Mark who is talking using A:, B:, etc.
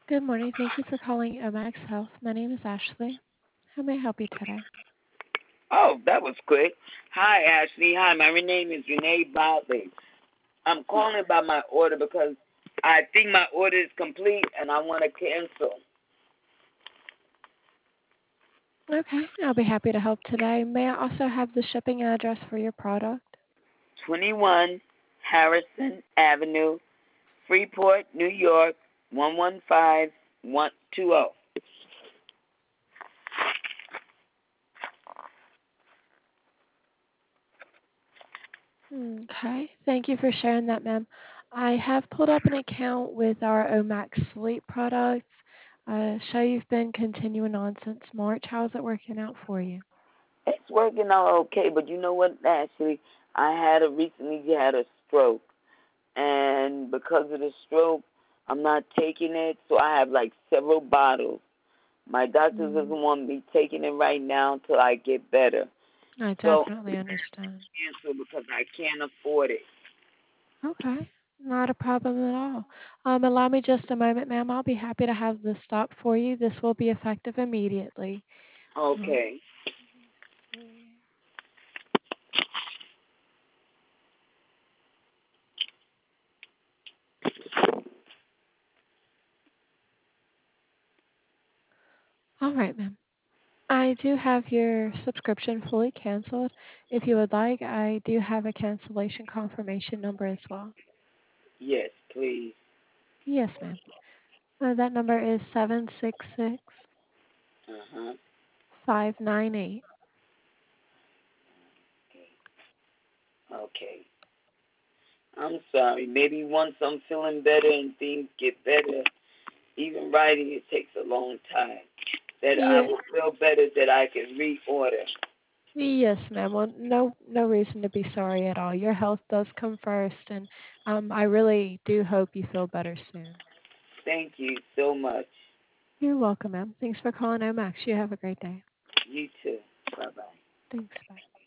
A: Good morning. Thank you for calling Omax Health. My name is Ashley. How may I help you today?
B: Oh, that was quick. Hi, Ashley. Hi, my name is Renee Botley. I'm calling about my order because I think my order is complete and I want to cancel.
A: Okay, I'll be happy to help today. May I also have the shipping address for your product?
B: 21 Harrison Avenue, Freeport, New York, 115120.
A: Okay, thank you for sharing that, ma'am. I have pulled up an account with our Omax Sleep products. Show you've been continuing on since March. How's it working out for you?
B: It's working out okay, but you know what, Ashley? I recently had a stroke, and because of the stroke, I'm not taking it, so I have like several bottles. My doctor doesn't
A: Mm,
B: want me taking it right now until I get better.
A: I
B: So
A: definitely understand.
B: cancel because I can't afford it.
A: Okay, not a problem at all. Allow me just a moment, ma'am. I'll be happy to have this stopped for you. This will be effective immediately. Um,
B: Okay.
A: all right, ma'am. I do have your subscription fully canceled. If you would like, I do have a cancellation confirmation number as well.
B: Yes, please.
A: Yes, ma'am. That number is 766
B: Uh huh.
A: 598.
B: Okay. I'm sorry. Maybe once I'm feeling better and things get better, even writing it takes a long time. That I
A: Yeah,
B: will feel better that I can reorder.
A: yes, ma'am. Well, no reason to be sorry at all. Your health does come first, and I really do hope you feel better soon.
B: Thank you so much.
A: You're welcome, ma'am. Thanks for calling Omax. You have a great day.
B: You too. Bye bye.
A: Thanks. Bye.